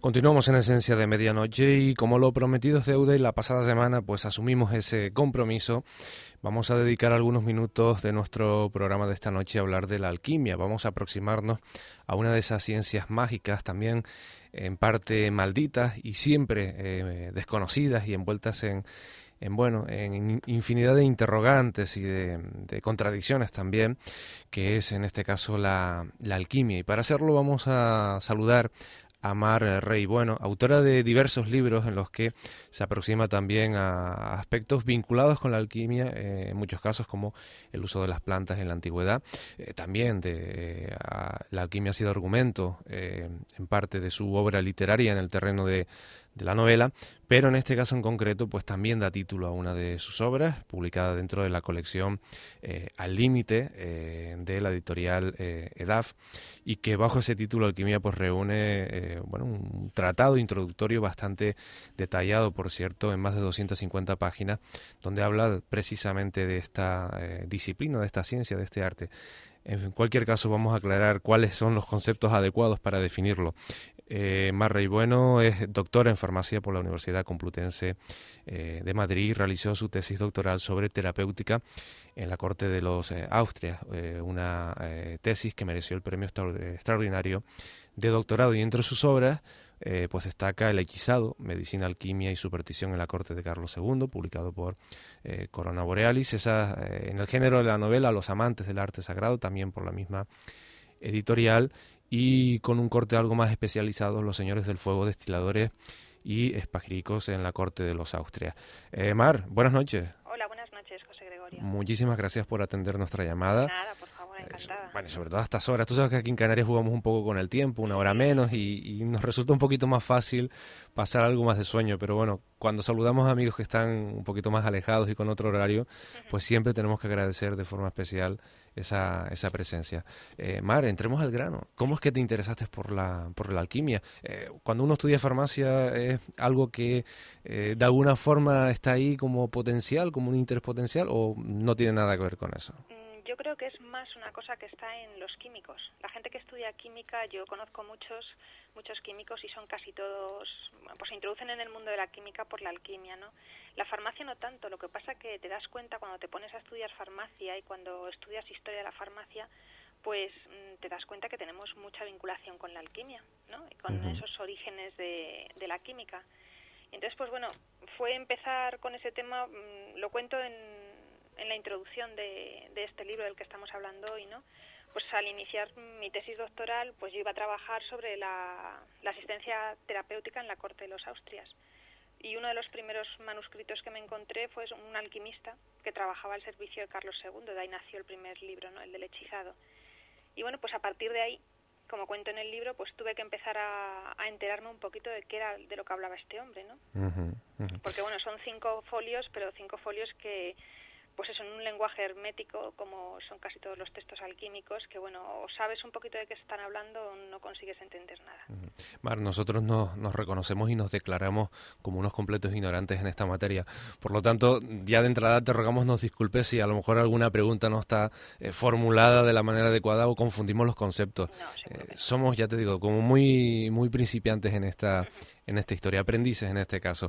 Continuamos en Esencia de Medianoche y como lo prometido es deuda y la pasada semana pues asumimos ese compromiso, vamos a dedicar algunos minutos de nuestro programa de esta noche a hablar de la alquimia. Vamos a aproximarnos a una de esas ciencias mágicas también en parte malditas y siempre desconocidas y envueltas en infinidad de interrogantes y de contradicciones también, que es en este caso la alquimia. Y para hacerlo vamos a saludar a Mar Rey Bueno, autora de diversos libros en los que se aproxima también a aspectos vinculados con la alquimia, en muchos casos como el uso de las plantas en la antigüedad. También la alquimia ha sido argumento en parte de su obra literaria en el terreno de la novela, pero en este caso en concreto pues también da título a una de sus obras, publicada dentro de la colección Al Límite de la editorial EDAF, y que bajo ese título Alquimia pues reúne un tratado introductorio bastante detallado, por cierto, en más de 250 páginas, donde habla precisamente de esta disciplina, de esta ciencia, de este arte. En cualquier caso vamos a aclarar cuáles son los conceptos adecuados para definirlo. Mar Rey Bueno es doctora en farmacia por la Universidad Complutense de Madrid. Realizó su tesis doctoral sobre terapéutica en la corte de los Austrias, una tesis que mereció el premio extraordinario de doctorado. Y entre sus obras pues destaca El hechizado, medicina, alquimia y superstición en la corte de Carlos II, publicado por Corona Borealis. En el género de la novela Los amantes del arte sagrado, también por la misma editorial, y con un corte algo más especializado, Los señores del fuego, destiladores y espagiricos en la corte de los Austrias. Mar, buenas noches. Hola, buenas noches, José Gregorio. Muchísimas gracias por atender nuestra llamada. Nada, por favor, encantada. Bueno, sobre todo a estas horas. Tú sabes que aquí en Canarias jugamos un poco con el tiempo, una hora menos, y nos resulta un poquito más fácil pasar algo más de sueño. Pero bueno, cuando saludamos a amigos que están un poquito más alejados y con otro horario, pues siempre tenemos que agradecer de forma especial esa presencia. Mar, entremos al grano. ¿Cómo es que te interesaste por la alquimia? Cuando uno estudia farmacia, ¿es algo que de alguna forma está ahí como potencial, como un interés potencial, o no tiene nada que ver con eso? Yo creo que es más una cosa que está en los químicos. La gente que estudia química, yo conozco muchos químicos y son casi todos, pues se introducen en el mundo de la química por la alquimia, ¿no? La farmacia no tanto. Lo que pasa que te das cuenta cuando te pones a estudiar farmacia y cuando estudias historia de la farmacia, pues te das cuenta que tenemos mucha vinculación con la alquimia, ¿no? Y con esos orígenes de la química. Entonces, pues bueno, fue empezar con ese tema, lo cuento en la introducción de este libro del que estamos hablando hoy, ¿no? Pues al iniciar mi tesis doctoral, pues yo iba a trabajar sobre la asistencia terapéutica en la corte de los Austrias. Y uno de los primeros manuscritos que me encontré fue un alquimista que trabajaba al servicio de Carlos II, de ahí nació el primer libro, ¿no? El del hechizado. Y bueno, pues a partir de ahí, como cuento en el libro, pues tuve que empezar a enterarme un poquito de qué era de lo que hablaba este hombre, ¿no? Porque bueno, son 5 folios, pero 5 folios que pues eso, en un lenguaje hermético, como son casi todos los textos alquímicos, que bueno, o sabes un poquito de qué están hablando o no consigues entender nada. Mar, nosotros nos reconocemos y nos declaramos como unos completos ignorantes en esta materia. Por lo tanto, ya de entrada te rogamos nos disculpes si a lo mejor alguna pregunta no está formulada de la manera adecuada o confundimos los conceptos. Somos, ya te digo, como muy principiantes en esta historia, aprendices en este caso.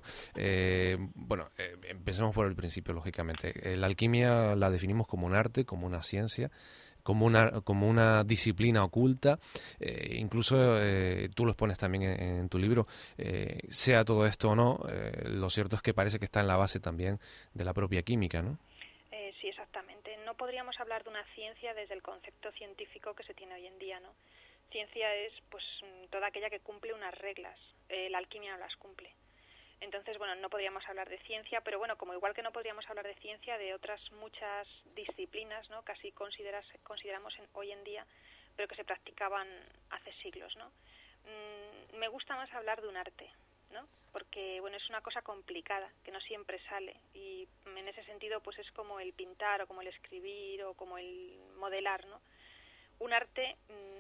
Empecemos por el principio, lógicamente. La alquimia la definimos como un arte, como una ciencia, como una disciplina oculta, incluso tú lo expones también en tu libro, sea todo esto o no, lo cierto es que parece que está en la base también de la propia química, ¿no? Sí, exactamente. No podríamos hablar de una ciencia desde el concepto científico que se tiene hoy en día, ¿no? Ciencia es pues toda aquella que cumple unas reglas, la alquimia no las cumple. Entonces, bueno, no podríamos hablar de ciencia, pero bueno, como igual que no podríamos hablar de ciencia, de otras muchas disciplinas, ¿no? Casi consideramos hoy en día, pero que se practicaban hace siglos, ¿no? Me gusta más hablar de un arte, ¿no? Porque, bueno, es una cosa complicada, que no siempre sale, y en ese sentido, pues es como el pintar, o como el escribir, o como el modelar, ¿no? Un arte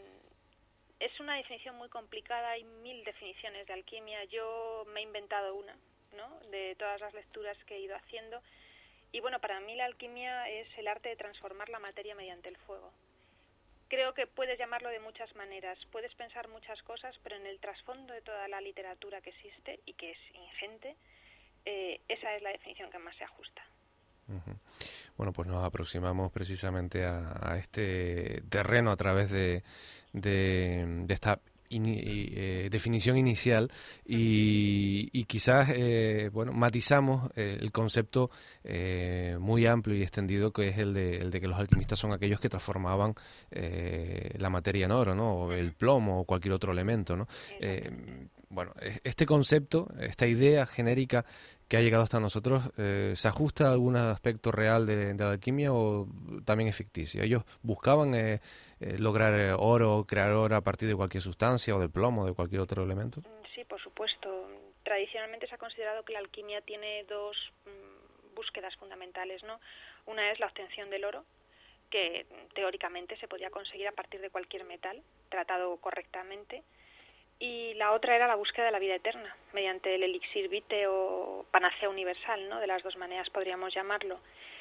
es una definición muy complicada, hay 1000 definiciones de alquimia, yo me he inventado una, ¿no? De todas las lecturas que he ido haciendo, y bueno, para mí la alquimia es el arte de transformar la materia mediante el fuego, creo que puedes llamarlo de muchas maneras, puedes pensar muchas cosas, pero en el trasfondo de toda la literatura que existe y que es ingente, esa es la definición que más se ajusta. Uh-huh. Bueno, pues nos aproximamos precisamente a este terreno a través de esta definición inicial y quizás matizamos el concepto muy amplio y extendido que es el de que los alquimistas son aquellos que transformaban la materia en oro, ¿no? O el plomo o cualquier otro elemento, ¿no? Este concepto, esta idea genérica que ha llegado hasta nosotros, ¿se ajusta a algún aspecto real de la alquimia o también es ficticio? Ellos buscaban lograr oro, crear oro a partir de cualquier sustancia o de plomo o de cualquier otro elemento. Sí, por supuesto. Tradicionalmente se ha considerado que la alquimia tiene dos búsquedas fundamentales, ¿no? Una es la obtención del oro, que teóricamente se podía conseguir a partir de cualquier metal, tratado correctamente. Y la otra era la búsqueda de la vida eterna, mediante el elixir vitae o panacea universal, ¿no? De las dos maneras podríamos llamarlo.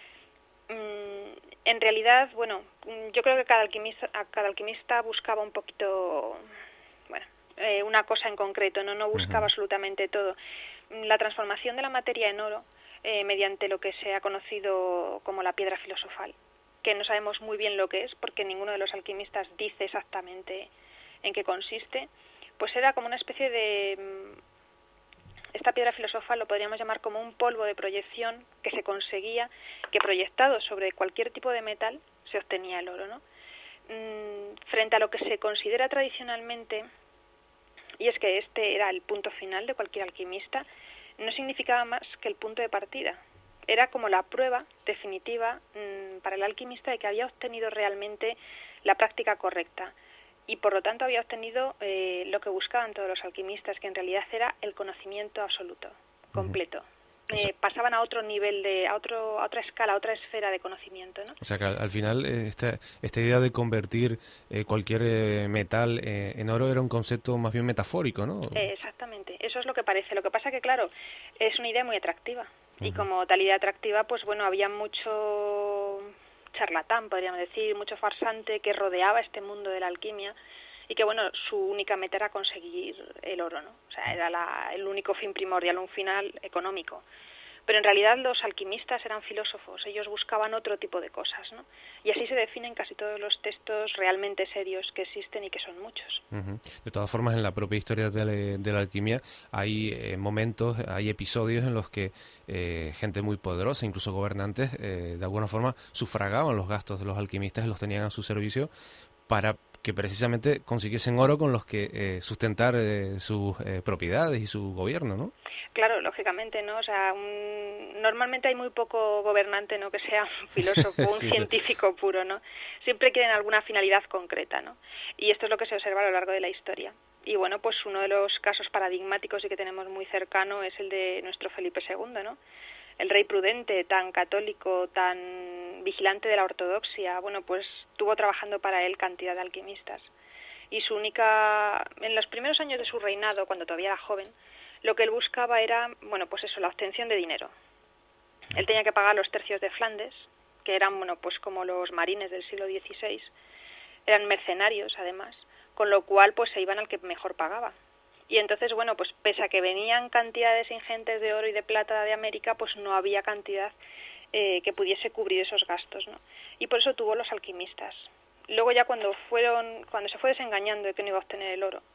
En realidad, yo creo que cada alquimista buscaba un poquito, una cosa en concreto, no buscaba absolutamente todo. La transformación de la materia en oro, mediante lo que se ha conocido como la piedra filosofal, que no sabemos muy bien lo que es, porque ninguno de los alquimistas dice exactamente en qué consiste, pues era como una especie de... Esta piedra filosofal lo podríamos llamar como un polvo de proyección que se conseguía, que proyectado sobre cualquier tipo de metal se obtenía el oro, ¿no? Frente a lo que se considera tradicionalmente, y es que este era el punto final de cualquier alquimista, no significaba más que el punto de partida. Era como la prueba definitiva para el alquimista de que había obtenido realmente la práctica correcta. Y por lo tanto había obtenido lo que buscaban todos los alquimistas, que en realidad era el conocimiento absoluto, completo. Pasaban a otro nivel, a otra escala, a otra esfera de conocimiento, ¿no? O sea que al final esta idea de convertir cualquier metal en oro era un concepto más bien metafórico, ¿no? Exactamente, eso es lo que parece. Lo que pasa que, claro, es una idea muy atractiva. Y como tal idea atractiva, pues había mucho charlatán, podríamos decir, mucho farsante que rodeaba este mundo de la alquimia y que, su única meta era conseguir el oro, ¿no? O sea, era el único fin primordial, un final económico. Pero en realidad los alquimistas eran filósofos, ellos buscaban otro tipo de cosas, ¿no? Y así se definen casi todos los textos realmente serios que existen y que son muchos. De todas formas, en la propia historia de la alquimia hay momentos, hay episodios en los que gente muy poderosa, incluso gobernantes, de alguna forma sufragaban los gastos de los alquimistas y los tenían a su servicio para que precisamente consiguiesen oro con los que sustentar sus propiedades y su gobierno, ¿no? Claro, lógicamente, ¿no? O sea, normalmente hay muy poco gobernante, ¿no?, que sea un filósofo, un científico puro, ¿no? Siempre quieren alguna finalidad concreta, ¿no? Y esto es lo que se observa a lo largo de la historia. Y pues uno de los casos paradigmáticos y que tenemos muy cercano es el de nuestro Felipe II, ¿no? El rey prudente, tan católico, tan vigilante de la ortodoxia, pues tuvo trabajando para él cantidad de alquimistas. Y en los primeros años de su reinado, cuando todavía era joven, lo que él buscaba era, la obtención de dinero. Él tenía que pagar los tercios de Flandes, que eran, pues como los marines del siglo XVI, eran mercenarios además, con lo cual pues se iban al que mejor pagaba. Y entonces, pues pese a que venían cantidades ingentes de oro y de plata de América, pues no había cantidad que pudiese cubrir esos gastos, ¿no? Y por eso tuvo los alquimistas. Luego ya cuando se fue desengañando de que no iba a obtener el oro,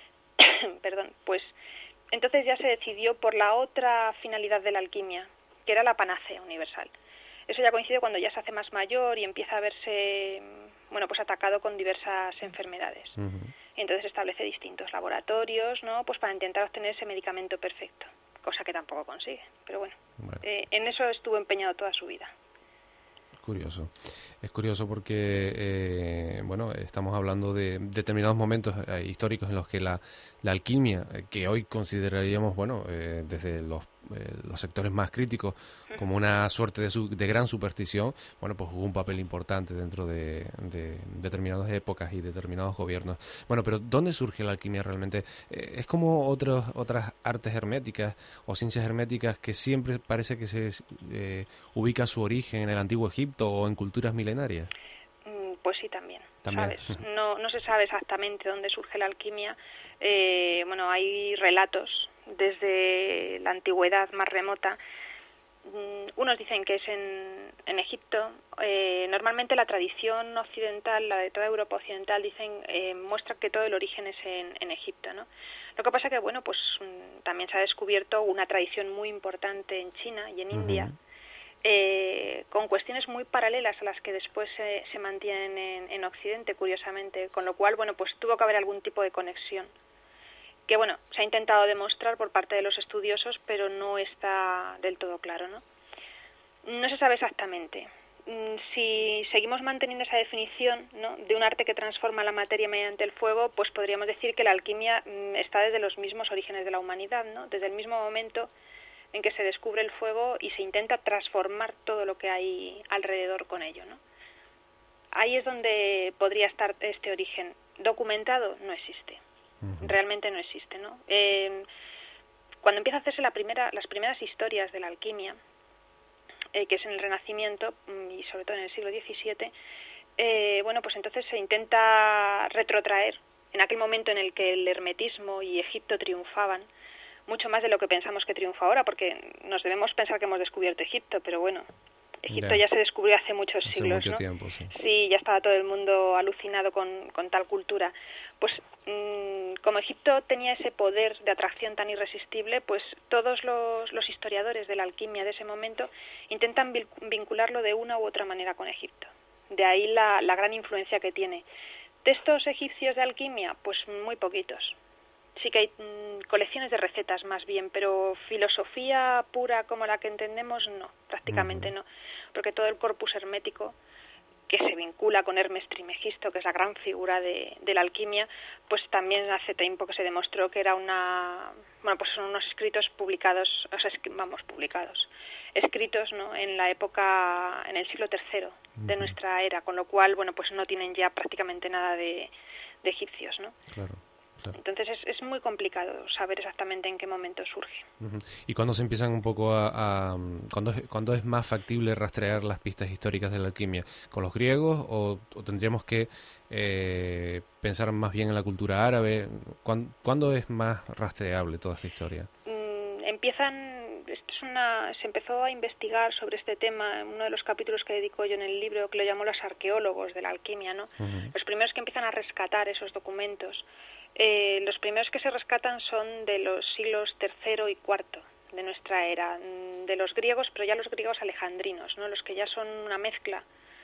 pues entonces ya se decidió por la otra finalidad de la alquimia, que era la panacea universal. Eso ya coincide cuando ya se hace más mayor y empieza a verse, pues atacado con diversas enfermedades. Y entonces establece distintos laboratorios, ¿no?, pues para intentar obtener ese medicamento perfecto, cosa que tampoco consigue. Pero en eso estuvo empeñado toda su vida. Curioso. Es curioso porque, estamos hablando de determinados momentos históricos en los que la alquimia, que hoy consideraríamos, desde los sectores más críticos, como una suerte de gran superstición, pues jugó un papel importante dentro de determinadas épocas y determinados gobiernos. Pero ¿dónde surge la alquimia realmente? Es como otras artes herméticas o ciencias herméticas que siempre parece que se ubica su origen en el antiguo Egipto o en culturas milenarias. Pues sí, también. ¿También? ¿Sabes? No se sabe exactamente dónde surge la alquimia. Bueno, hay relatos desde la antigüedad más remota. Unos dicen que es en Egipto. Normalmente la tradición occidental, la de toda Europa occidental, muestra que todo el origen es en Egipto, ¿no? Lo que pasa que, bueno, pues también se ha descubierto una tradición muy importante en China y en India, con cuestiones muy paralelas a las que después se mantienen en Occidente, curiosamente, con lo cual, bueno, pues tuvo que haber algún tipo de conexión, que, bueno, se ha intentado demostrar por parte de los estudiosos, pero no está del todo claro, ¿no? No se sabe exactamente. Si seguimos manteniendo esa definición, ¿no?, de un arte que transforma la materia mediante el fuego, pues podríamos decir que la alquimia está desde los mismos orígenes de la humanidad, ¿no?, desde el mismo momento en que se descubre el fuego y se intenta transformar todo lo que hay alrededor con ello, ¿no? Ahí es donde podría estar este origen. Documentado no existe, realmente no existe, ¿no? Cuando empieza a hacerse las primeras historias de la alquimia, que es en el Renacimiento y sobre todo en el siglo XVII, bueno, pues entonces se intenta retrotraer en aquel momento en el que el hermetismo y Egipto triunfaban, mucho más de lo que pensamos que triunfa ahora, porque nos debemos pensar que hemos descubierto Egipto, pero bueno, Egipto ya se descubrió hace muchos siglos, mucho ¿no? tiempo, sí. Sí, ya estaba todo el mundo alucinado con tal cultura. Pues como Egipto tenía ese poder de atracción tan irresistible, pues todos los historiadores de la alquimia de ese momento intentan vincularlo de una u otra manera con Egipto. De ahí la gran influencia que tiene. ¿Textos egipcios de alquimia? Pues muy poquitos. Sí que hay colecciones de recetas más bien, pero filosofía pura como la que entendemos, no, prácticamente no, porque todo el corpus hermético que se vincula con Hermes Trismegisto, que es la gran figura de la alquimia, pues también hace tiempo que se demostró que era pues son unos escritos publicados, escritos, ¿no?, en la época, en el siglo III de nuestra era, con lo cual, bueno, pues no tienen ya prácticamente nada de egipcios, ¿no? Claro. Entonces es muy complicado saber exactamente en qué momento surge. ¿Y cuándo se empiezan un poco cuándo es más factible rastrear las pistas históricas de la alquimia? ¿Con los griegos o tendríamos que pensar más bien en la cultura árabe? ¿Cuándo es más rastreable toda esta historia? Se empezó a investigar sobre este tema en uno de los capítulos que dedico yo en el libro, que lo llamo los arqueólogos de la alquimia, ¿no? Los primeros que empiezan a rescatar esos documentos. Los primeros que se rescatan son de los siglos III y IV de nuestra era, de los griegos, pero ya los griegos alejandrinos, ¿no?, los que ya son una mezcla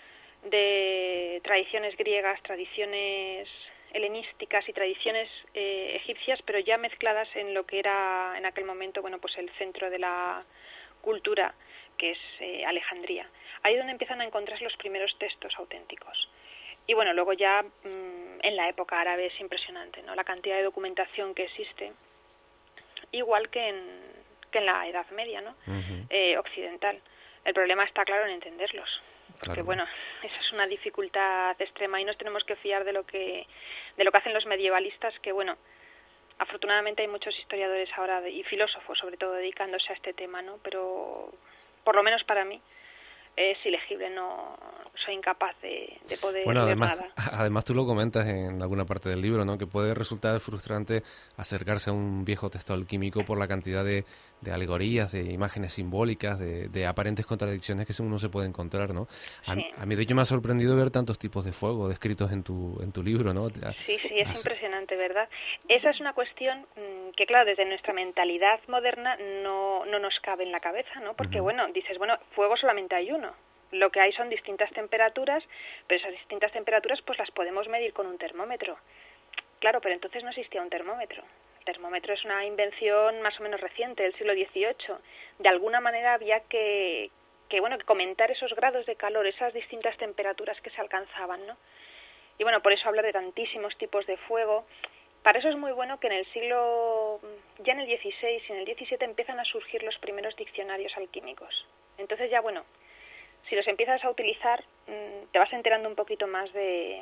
de tradiciones griegas, tradiciones helenísticas y tradiciones egipcias, pero ya mezcladas en lo que era en aquel momento, bueno, pues el centro de la cultura, que es Alejandría. Ahí es donde empiezan a encontrarse los primeros textos auténticos. Y bueno, luego ya en la época árabe es impresionante, ¿no?, la cantidad de documentación que existe, igual que en la Edad Media, ¿no?, occidental. El problema está, claro, en entenderlos, porque bueno, esa es una dificultad extrema y nos tenemos que fiar de lo que hacen los medievalistas, que bueno, afortunadamente hay muchos historiadores ahora y filósofos sobre todo dedicándose a este tema, ¿no?, pero por lo menos para mí es ilegible, no soy incapaz de poder ver nada. Además tú lo comentas en alguna parte del libro, ¿no?, que puede resultar frustrante acercarse a un viejo texto alquímico por la cantidad de alegorías, de imágenes simbólicas, de aparentes contradicciones que uno se puede encontrar, ¿no? A mí de hecho me ha sorprendido ver tantos tipos de fuego descritos en tu libro, ¿no? Sí, es impresionante, ¿verdad? Esa es una cuestión que, claro, desde nuestra mentalidad moderna no nos cabe en la cabeza, ¿no? Porque, bueno, dices, bueno, fuego solamente hay uno. Lo que hay son distintas temperaturas, pero esas distintas temperaturas pues las podemos medir con un termómetro. Claro, pero entonces no existía un termómetro. El termómetro es una invención más o menos reciente, del siglo XVIII. De alguna manera había que comentar esos grados de calor, esas distintas temperaturas que se alcanzaban, ¿no? Y bueno, por eso hablar de tantísimos tipos de fuego. Para eso es muy bueno que ya en el XVI y en el XVII empiezan a surgir los primeros diccionarios alquímicos. Entonces ya, bueno, si los empiezas a utilizar, te vas enterando un poquito más de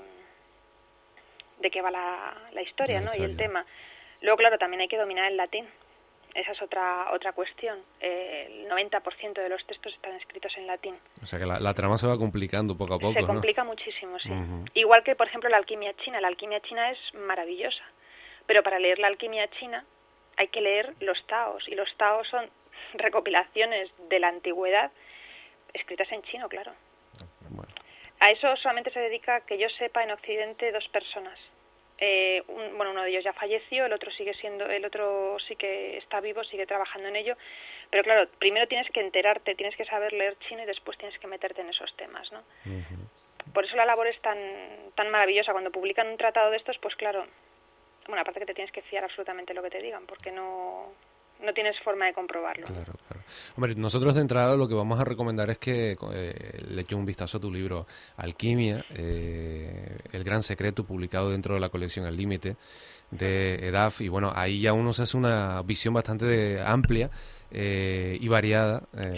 qué va la historia, ¿no? Y el tema. Luego, claro, también hay que dominar el latín. Esa es otra cuestión. El 90% de los textos están escritos en latín. O sea que la trama se va complicando poco a poco, Se complica muchísimo, sí. Igual que, por ejemplo, la alquimia china. La alquimia china es maravillosa, pero para leer la alquimia china hay que leer los taos, y los taos son recopilaciones de la antigüedad escritas en chino, claro. Bueno. A eso solamente se dedica, que yo sepa, en Occidente 2 personas. Uno de ellos ya falleció, el otro sí que está vivo, sigue trabajando en ello, pero claro, primero tienes que enterarte, tienes que saber leer chino y después tienes que meterte en esos temas, ¿no? Por eso la labor es tan maravillosa. Cuando publican un tratado de estos, pues claro, bueno, aparte que te tienes que fiar absolutamente lo que te digan, porque no tienes forma de comprobarlo. Claro. Hombre, nosotros de entrada lo que vamos a recomendar es que le eche un vistazo a tu libro Alquimia, El Gran Secreto, publicado dentro de la colección El Límite de EDAF, y bueno, ahí ya uno se hace una visión bastante amplia y variada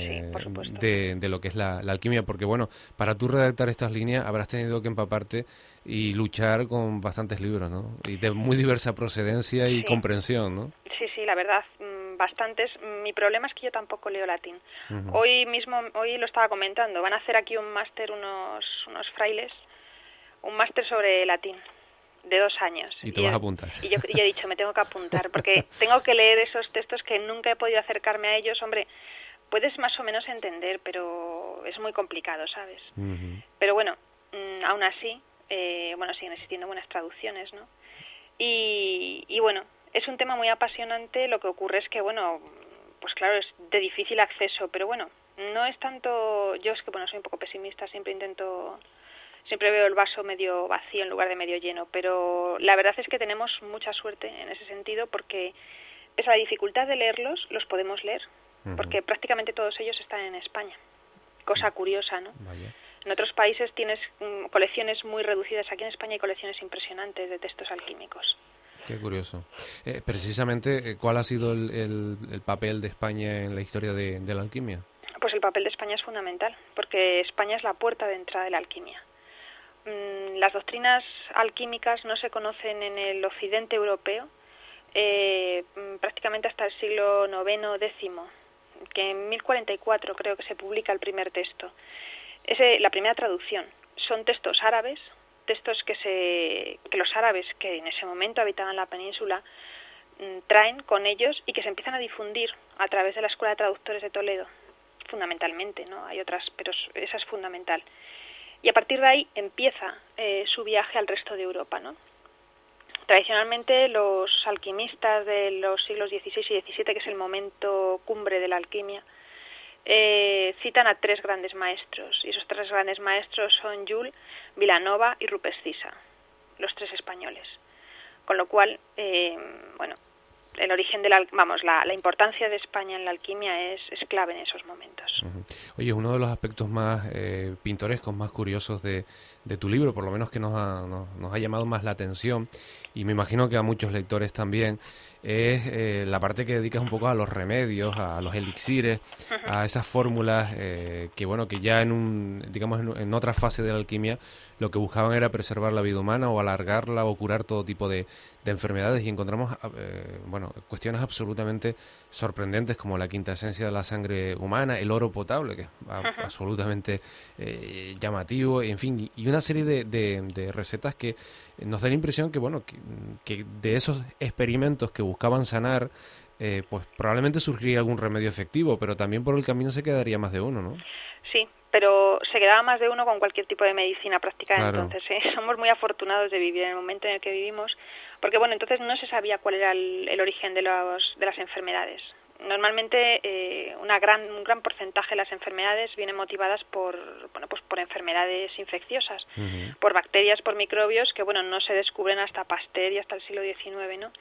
de lo que es la alquimia, porque bueno, para tú redactar estas líneas habrás tenido que empaparte y luchar con bastantes libros, ¿no? Y de muy diversa procedencia y comprensión, ¿no? Sí, la verdad, bastantes. Mi problema es que yo tampoco leo latín. Hoy lo estaba comentando, van a hacer aquí un máster unos frailes, un máster sobre latín de 2 años. Y te vas a apuntar. Y yo he dicho, me tengo que apuntar, porque tengo que leer esos textos que nunca he podido acercarme a ellos. Hombre, puedes más o menos entender, pero es muy complicado, ¿sabes? Pero bueno, aún así, siguen existiendo buenas traducciones, ¿no? Y bueno, es un tema muy apasionante. Lo que ocurre es que, bueno, pues claro, es de difícil acceso, pero bueno, no es tanto... Yo es que, bueno, soy un poco pesimista, siempre veo el vaso medio vacío en lugar de medio lleno, pero la verdad es que tenemos mucha suerte en ese sentido, porque pese a la dificultad de leerlos, los podemos leer, porque prácticamente todos ellos están en España. Cosa curiosa, ¿no? Vaya. En otros países tienes colecciones muy reducidas. Aquí en España hay colecciones impresionantes de textos alquímicos. Qué curioso. Precisamente, ¿cuál ha sido el papel de España en la historia de la alquimia? Pues el papel de España es fundamental, porque España es la puerta de entrada de la alquimia. Las doctrinas alquímicas no se conocen en el occidente europeo prácticamente hasta el siglo IX, X, que en 1044 creo que se publica el primer texto. La primera traducción. Son textos árabes, textos que los árabes que en ese momento habitaban la península traen con ellos y que se empiezan a difundir a través de la Escuela de Traductores de Toledo, fundamentalmente, ¿no? Hay otras, pero esa es fundamental. Y a partir de ahí empieza su viaje al resto de Europa, ¿no? Tradicionalmente los alquimistas de los siglos XVI y XVII, que es el momento cumbre de la alquimia, citan a 3 grandes maestros, y esos 3 grandes maestros son Joule, Vilanova y Rupert Cisa, los 3 españoles. Con lo cual, el origen de la importancia de España en la alquimia es clave en esos momentos. Oye, uno de los aspectos más pintorescos, más curiosos de tu libro, por lo menos que nos ha llamado más la atención, y me imagino que a muchos lectores también, es la parte que dedicas un poco a los remedios, a los elixires, a esas fórmulas que ya en otra fase de la alquimia lo que buscaban era preservar la vida humana o alargarla o curar todo tipo de enfermedades, y encontramos cuestiones absolutamente sorprendentes como la quinta esencia de la sangre humana, el oro potable, que es absolutamente llamativo, en fin, y una serie de recetas que nos da la impresión que de esos experimentos que buscaban sanar, pues probablemente surgiría algún remedio efectivo, pero también por el camino se quedaría más de uno, ¿no? Sí, pero se quedaba más de uno con cualquier tipo de medicina práctica. Claro. Entonces, somos muy afortunados de vivir en el momento en el que vivimos, porque entonces no se sabía cuál era el origen de las enfermedades. Normalmente un gran porcentaje de las enfermedades vienen motivadas por enfermedades infecciosas, por bacterias, por microbios que no se descubren hasta Pasteur y hasta el siglo XIX, ¿no?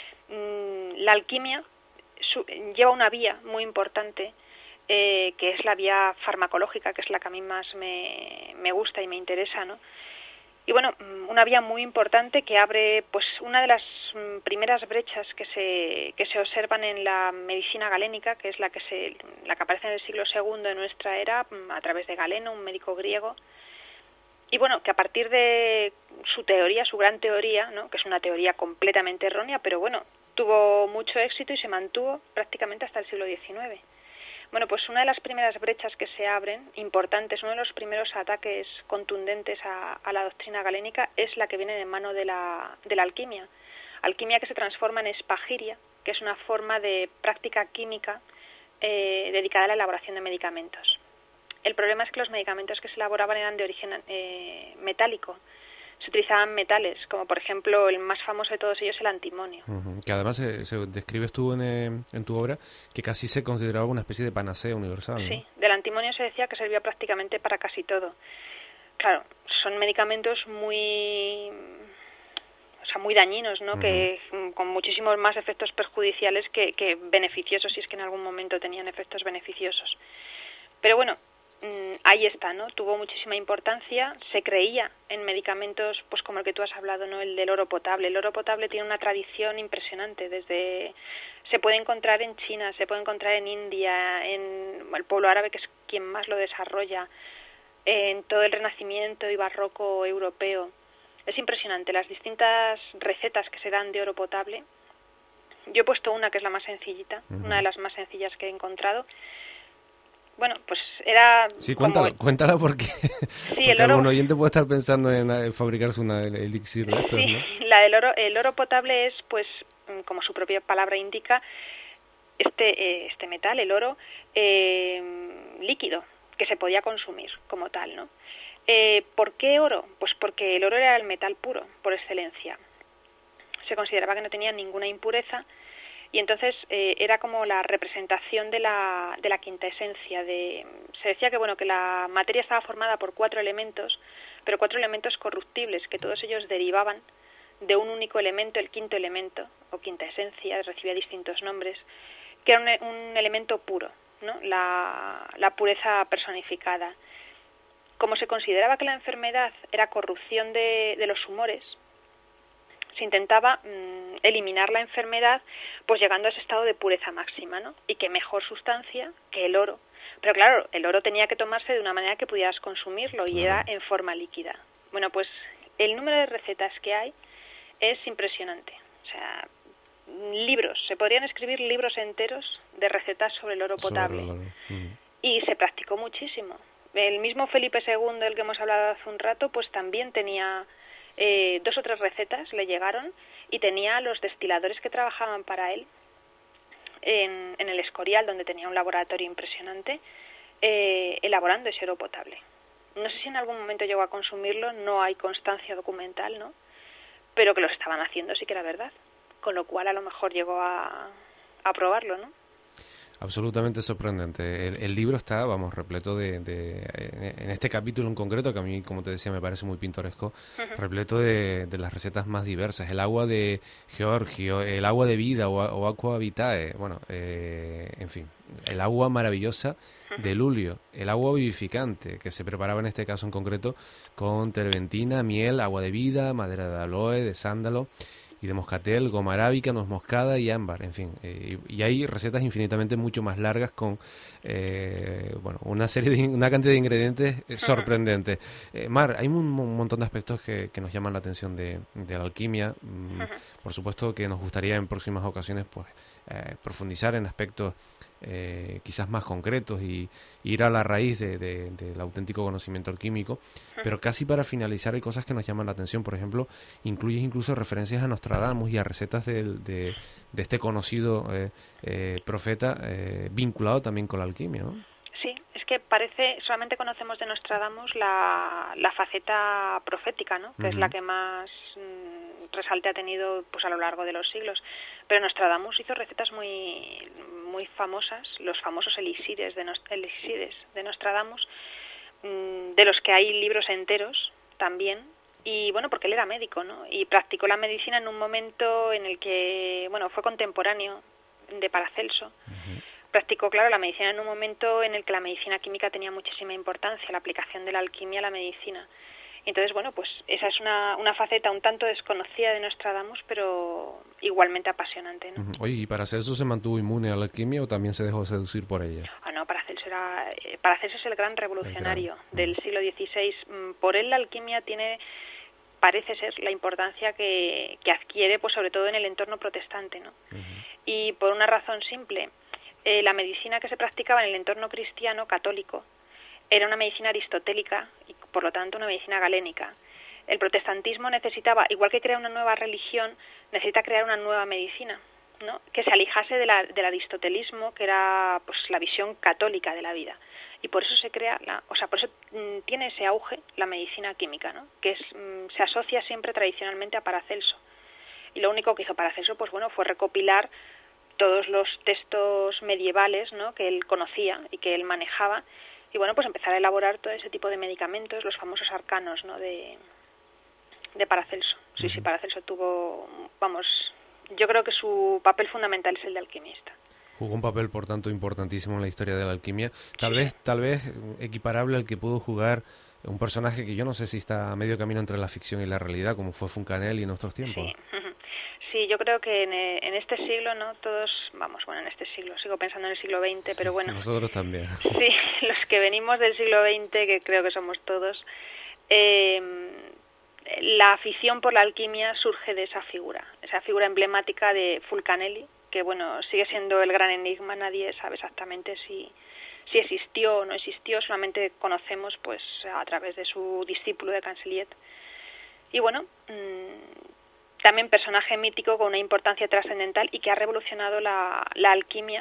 La alquimia lleva una vía muy importante, que es la vía farmacológica, que es la que a mí más me gusta y me interesa, ¿no? Y una vía muy importante que abre una de las primeras brechas que se observan en la medicina galénica, que es la que aparece en el siglo II de nuestra era a través de Galeno, un médico griego, y que a partir de su teoría, su gran teoría, ¿no? Que es una teoría completamente errónea, pero tuvo mucho éxito y se mantuvo prácticamente hasta el siglo XIX. Bueno, pues una de las primeras brechas que se abren, importantes, uno de los primeros ataques contundentes a la doctrina galénica es la que viene de mano de la alquimia. Alquimia que se transforma en espagiria, que es una forma de práctica química dedicada a la elaboración de medicamentos. El problema es que los medicamentos que se elaboraban eran de origen metálico. Se utilizaban metales, como por ejemplo el más famoso de todos ellos, el antimonio. Que además se describes tú en tu obra que casi se consideraba una especie de panacea universal, ¿no? Sí, del antimonio se decía que servía prácticamente para casi todo. Claro, son medicamentos muy dañinos, ¿no? Que con muchísimos más efectos perjudiciales que beneficiosos, si es que en algún momento tenían efectos beneficiosos. Pero bueno, ahí está, ¿no? Tuvo muchísima importancia, se creía en medicamentos, pues como el que tú has hablado, ¿no? El del oro potable. El oro potable tiene una tradición impresionante, se puede encontrar en China, se puede encontrar en India, en el pueblo árabe, que es quien más lo desarrolla, en todo el Renacimiento y Barroco europeo. Es impresionante las distintas recetas que se dan de oro potable. Yo he puesto una que es la más sencillita, una de las más sencillas que he encontrado. Bueno, pues era... Sí, cuéntala porque, sí, porque algún oyente puede estar pensando en fabricarse una elixir de estos, sí, ¿no? La del oro, el oro potable es, pues, como su propia palabra indica, este metal, el oro, líquido, que se podía consumir como tal, ¿no? ¿Por qué oro? Pues porque el oro era el metal puro, por excelencia. Se consideraba que no tenía ninguna impureza, y entonces era como la representación de la quinta esencia. Se decía que bueno, que la materia estaba formada por 4 elementos, pero 4 elementos corruptibles, que todos ellos derivaban de un único elemento, el quinto elemento, o quinta esencia, recibía distintos nombres, que era un elemento puro, ¿no? La pureza personificada. Como se consideraba que la enfermedad era corrupción de los humores, se intentaba eliminar la enfermedad, pues llegando a ese estado de pureza máxima, ¿no? Y qué mejor sustancia que el oro. Pero claro, el oro tenía que tomarse de una manera que pudieras consumirlo y era en forma líquida. Bueno, pues el número de recetas que hay es impresionante. O sea, libros, se podrían escribir libros enteros de recetas sobre el oro potable. Y se practicó muchísimo. El mismo Felipe II, del que hemos hablado hace un rato, pues también tenía 2 o 3 recetas, le llegaron, y tenía a los destiladores que trabajaban para él en el Escorial, donde tenía un laboratorio impresionante, elaborando ese oro potable. No sé si en algún momento llegó a consumirlo, no hay constancia documental, ¿no? Pero que lo estaban haciendo sí que era verdad, con lo cual a lo mejor llegó a probarlo, ¿no? Absolutamente sorprendente. El libro está, vamos, repleto en este capítulo en concreto, que a mí, como te decía, me parece muy pintoresco, repleto de las recetas más diversas. El agua de Georgio, el agua de vida o aqua vitae, bueno, en fin, el agua maravillosa de Lulio, el agua vivificante, que se preparaba en este caso en concreto con terpentina, miel, agua de vida, madera de aloe, de sándalo y de moscatel, goma arábica, nuez moscada y ámbar, en fin. Y hay recetas infinitamente mucho más largas con una cantidad de ingredientes sorprendentes. Mar, hay un montón de aspectos que nos llaman la atención de la alquimia. Por supuesto que nos gustaría en próximas ocasiones pues profundizar en aspectos quizás más concretos y ir a la raíz del auténtico conocimiento alquímico, pero casi para finalizar hay cosas que nos llaman la atención. Por ejemplo, incluyes incluso referencias a Nostradamus y a recetas de este conocido profeta vinculado también con la alquimia, ¿no? Sí, es que solamente conocemos de Nostradamus la faceta profética, ¿no? Que es la que más resalte ha tenido pues a lo largo de los siglos. Pero Nostradamus hizo recetas muy muy famosas, los famosos elixires de Nostradamus, de los que hay libros enteros también. Y bueno, porque él era médico, ¿no? Y practicó la medicina en un momento en el que, bueno, fue contemporáneo de Paracelso. Practicó, claro, la medicina en un momento en el que la medicina química tenía muchísima importancia, la aplicación de la alquimia a la medicina. Entonces, bueno, pues esa es una faceta un tanto desconocida de Nostradamus, pero igualmente apasionante, ¿no? Oye, ¿y Paracelso se mantuvo inmune a la alquimia o también se dejó seducir por ella? Ah, no, Paracelso es el gran revolucionario del siglo XVI. Por él la alquimia tiene, parece ser la importancia que adquiere, pues sobre todo en el entorno protestante, ¿no? Y por una razón simple, la medicina que se practicaba en el entorno cristiano católico era una medicina aristotélica y por lo tanto una medicina galénica. El protestantismo necesitaba, igual que crear una nueva religión, necesita crear una nueva medicina, ¿no? Que se alejase del aristotelismo, que era pues la visión católica de la vida. Y por eso se crea, por eso tiene ese auge la medicina química, ¿no? Que se asocia siempre tradicionalmente a Paracelso. Y lo único que hizo Paracelso, pues bueno, fue recopilar todos los textos medievales, ¿no? Que él conocía y que él manejaba, y bueno, pues empezar a elaborar todo ese tipo de medicamentos, los famosos arcanos, ¿no? De Paracelso. Sí, Paracelso tuvo, yo creo que su papel fundamental es el de alquimista. Jugó un papel, por tanto, importantísimo en la historia de la alquimia. Tal vez equiparable al que pudo jugar un personaje que yo no sé si está a medio camino entre la ficción y la realidad, como fue Foncanelli en nuestros tiempos. Sí, yo creo que en este siglo, ¿no? Todos, en este siglo, sigo pensando en el siglo XX, pero bueno. Nosotros también. Sí, los que venimos del siglo XX, que creo que somos todos, la afición por la alquimia surge de esa figura emblemática de Fulcanelli, que bueno, sigue siendo el gran enigma, nadie sabe exactamente si existió o no existió, solamente conocemos pues a través de su discípulo de Cancelliet. Y bueno, también personaje mítico con una importancia trascendental y que ha revolucionado la alquimia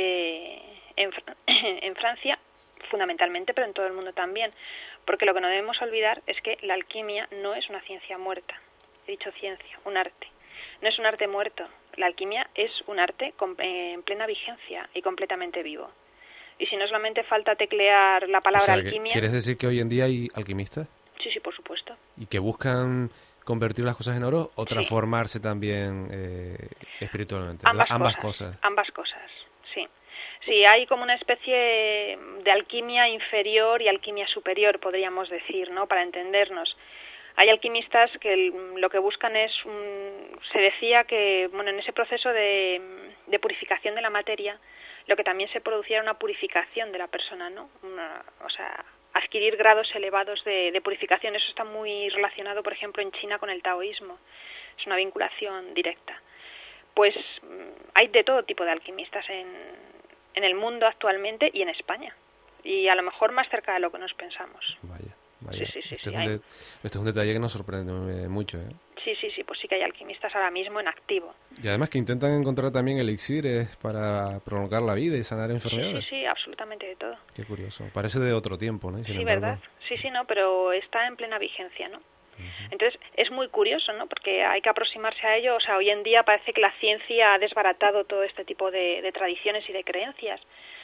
en Francia fundamentalmente, pero en todo el mundo también, porque lo que no debemos olvidar es que la alquimia no es una ciencia muerta, he dicho ciencia, un arte, no es un arte muerto, la alquimia es un arte en plena vigencia y completamente vivo. Y si no solamente falta teclear la palabra alquimia... ¿Quieres decir que hoy en día hay alquimistas? Sí, por supuesto. ¿Y que buscan convertir las cosas en oro o transformarse también espiritualmente? Ambas cosas. Ambas cosas, sí. Sí, hay como una especie de alquimia inferior y alquimia superior, podríamos decir, ¿no? Para entendernos. Hay alquimistas que lo que buscan es, se decía que, bueno, en ese proceso de purificación de la materia, lo que también se producía era una purificación de la persona, ¿no? Adquirir grados elevados de purificación. Eso está muy relacionado, por ejemplo, en China con el taoísmo. Es una vinculación directa. Pues hay de todo tipo de alquimistas en el mundo actualmente y en España. Y a lo mejor más cerca de lo que nos pensamos. Vaya. Sí, Este es un detalle que nos sorprende mucho, ¿eh? Sí, pues sí que hay alquimistas ahora mismo en activo. Y además que intentan encontrar también elixires para prolongar la vida y sanar enfermedades. Sí, absolutamente de todo. Qué curioso. Parece de otro tiempo, ¿no? Sí, ¿verdad? Sí, no, pero está en plena vigencia, ¿no? Entonces, es muy curioso, ¿no? Porque hay que aproximarse a ello. O sea, hoy en día parece que la ciencia ha desbaratado todo este tipo de tradiciones y de creencias.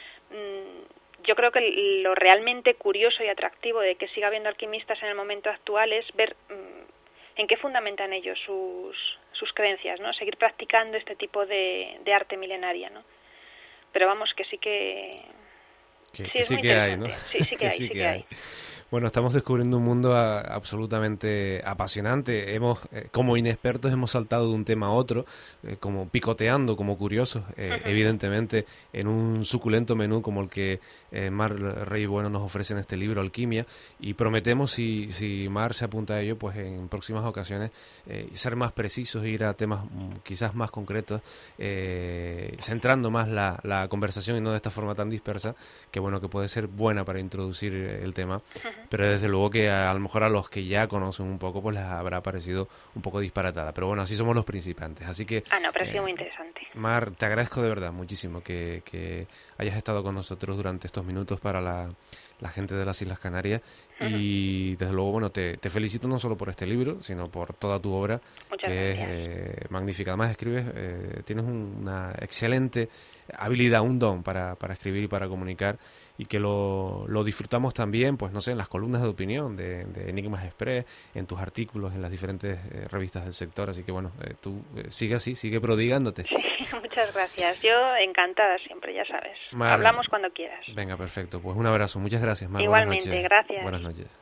Yo creo que lo realmente curioso y atractivo de que siga habiendo alquimistas en el momento actual es ver en qué fundamentan ellos sus creencias, ¿no? Seguir practicando este tipo de arte milenaria, ¿no? Pero vamos, que sí que... sí que hay, ¿no? Sí que hay. Bueno, estamos descubriendo un mundo absolutamente apasionante. Como inexpertos, hemos saltado de un tema a otro, como picoteando, como curiosos, evidentemente, en un suculento menú como el que Mar Rey Bueno nos ofrece en este libro, Alquimia, y prometemos, si Mar se apunta a ello, pues en próximas ocasiones, ser más precisos, ir a temas quizás más concretos, centrando más la conversación y no de esta forma tan dispersa, que bueno, que puede ser buena para introducir el tema. Pero desde luego que a lo mejor a los que ya conocen un poco pues les habrá parecido un poco disparatada, pero bueno, así somos los principiantes, así que... pero ha sido muy interesante. Mar, te agradezco de verdad muchísimo que hayas estado con nosotros durante estos minutos para la gente de las Islas Canarias y desde luego, bueno, te felicito no solo por este libro, sino por toda tu obra. Muchas gracias. Es magnífica. Además escribes, tienes una excelente habilidad, un don para escribir y para comunicar, y que lo disfrutamos también, pues no sé, en las columnas de opinión de Enigmas Express, en tus artículos, en las diferentes revistas del sector, así que bueno, tú sigue así, sigue prodigándote. Sí, muchas gracias, yo encantada siempre, ya sabes. Hablamos cuando quieras. Venga, perfecto, pues un abrazo, muchas gracias, Mar. Igualmente, gracias. Buenas noches.